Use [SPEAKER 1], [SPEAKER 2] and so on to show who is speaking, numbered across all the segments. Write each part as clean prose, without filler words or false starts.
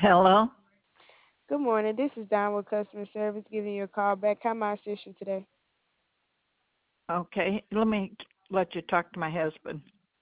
[SPEAKER 1] Hello?
[SPEAKER 2] Good morning. This is Don with customer service giving you a call back. How may I assist you today?
[SPEAKER 1] Okay, let me let you talk to my husband.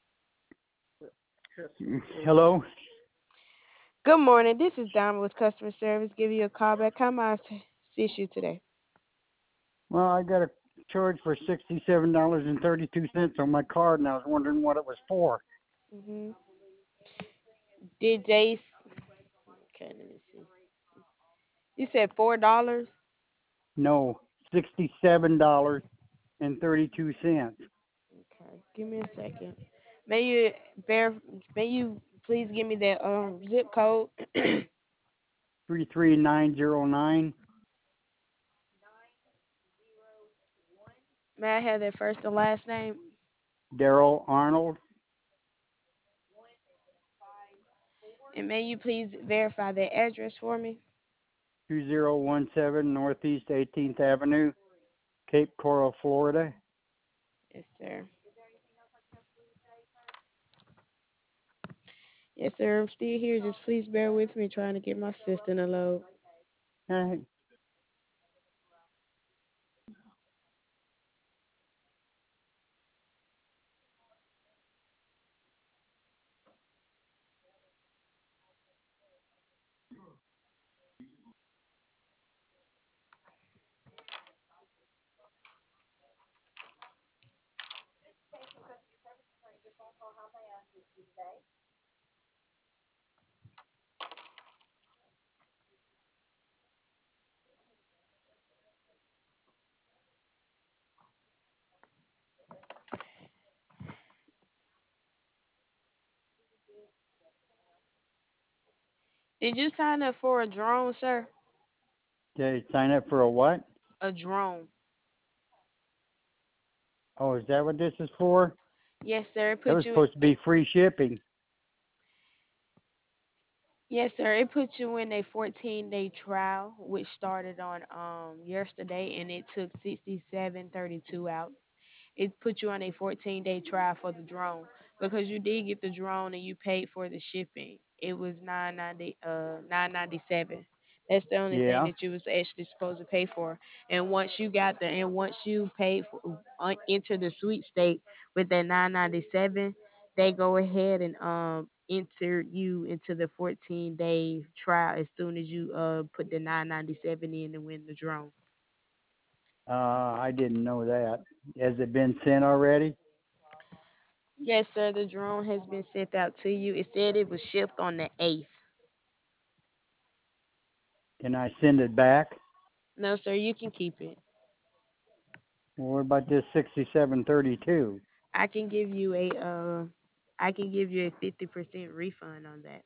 [SPEAKER 3] Hello.
[SPEAKER 2] Good morning. This is Don with customer service giving you a call back. How may I assist you today?
[SPEAKER 3] Well, I got a charge for $67.32 on my card, and I was wondering what it was for.
[SPEAKER 2] hmm Did Jace? Okay, let me see. You said $4.
[SPEAKER 3] No, $67.32.
[SPEAKER 2] Okay, give me a second. May you ver- May you please give me that zip code?
[SPEAKER 3] 33909.
[SPEAKER 2] May I have that first and last name?
[SPEAKER 3] Daryl Arnold.
[SPEAKER 2] And may you please verify that address for me?
[SPEAKER 3] 2017 Northeast 18th Avenue, Cape Coral, Florida.
[SPEAKER 2] Yes, sir. Yes, sir. I'm still here. Just please bear with me trying to get my system to load.
[SPEAKER 3] Eh,
[SPEAKER 2] Did you sign up for a drone, sir?
[SPEAKER 3] Okay, sign up for a what?
[SPEAKER 2] A drone.
[SPEAKER 3] Oh, is that what this is for?
[SPEAKER 2] Yes, sir.
[SPEAKER 3] That was supposed to be free shipping.
[SPEAKER 2] Yes, sir. It put you in a 14-day trial, which started on yesterday, and it took 67.32 out. It put you on a 14-day trial for the drone because you did get the drone and you paid for the shipping. It was 997. That's the only thing
[SPEAKER 3] Yeah.
[SPEAKER 2] that you was actually supposed to pay for. And once you paid for enter the sweet state with that 997, they go ahead and enter you into the 14-day trial as soon as you put the 997 in and win the drone.
[SPEAKER 3] I didn't know that. Has it been sent already?
[SPEAKER 2] Yes, sir. The drone has been sent out to you. It said it was shipped on the 8th.
[SPEAKER 3] Can I send it back?
[SPEAKER 2] No, sir. You can keep it.
[SPEAKER 3] Well, what about this 6732?
[SPEAKER 2] I can give you a I can give you a 50% refund on that.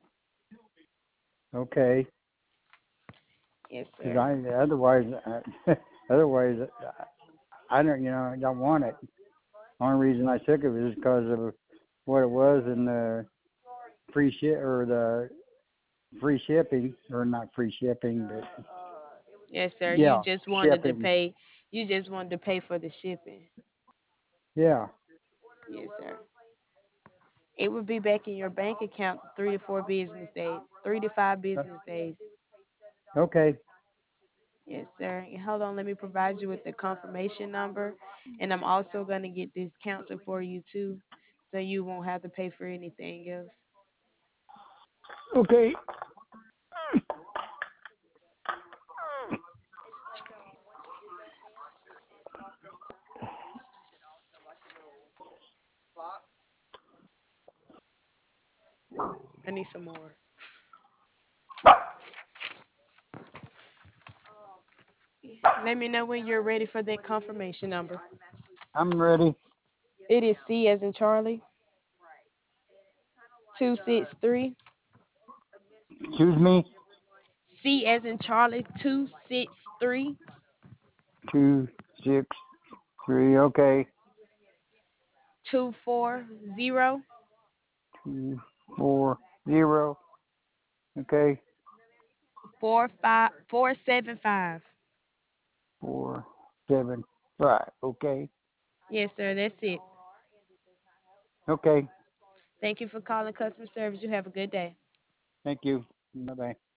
[SPEAKER 3] Okay.
[SPEAKER 2] Yes,
[SPEAKER 3] Because
[SPEAKER 2] sir.
[SPEAKER 3] I otherwise, otherwise, I don't, I don't want it. Only reason I took it was because of what it was and the free ship or the free shipping or not free shipping, but
[SPEAKER 2] Yes, sir.
[SPEAKER 3] yeah, shipping.
[SPEAKER 2] You just wanted to pay for the shipping.
[SPEAKER 3] Yeah.
[SPEAKER 2] Yes, sir. It would be back in your bank account 3 to 4 business days, 3 to 5 business days.
[SPEAKER 3] Okay.
[SPEAKER 2] Yes, sir. Hold on, let me provide you with the confirmation number, and I'm also gonna get this canceled for you too, so you won't have to pay for anything else.
[SPEAKER 3] Okay.
[SPEAKER 2] I need some more. Let me know when you're ready for that confirmation number.
[SPEAKER 3] I'm ready.
[SPEAKER 2] It is C as in Charlie 263.
[SPEAKER 3] Excuse me.
[SPEAKER 2] C as in Charlie 263
[SPEAKER 3] 263. Okay.
[SPEAKER 2] 240
[SPEAKER 3] 240. Okay.
[SPEAKER 2] 475.
[SPEAKER 3] 475. Okay.
[SPEAKER 2] Yes, sir. That's it.
[SPEAKER 3] Okay.
[SPEAKER 2] Thank you for calling customer service. You have a good day.
[SPEAKER 3] Thank you. Bye bye.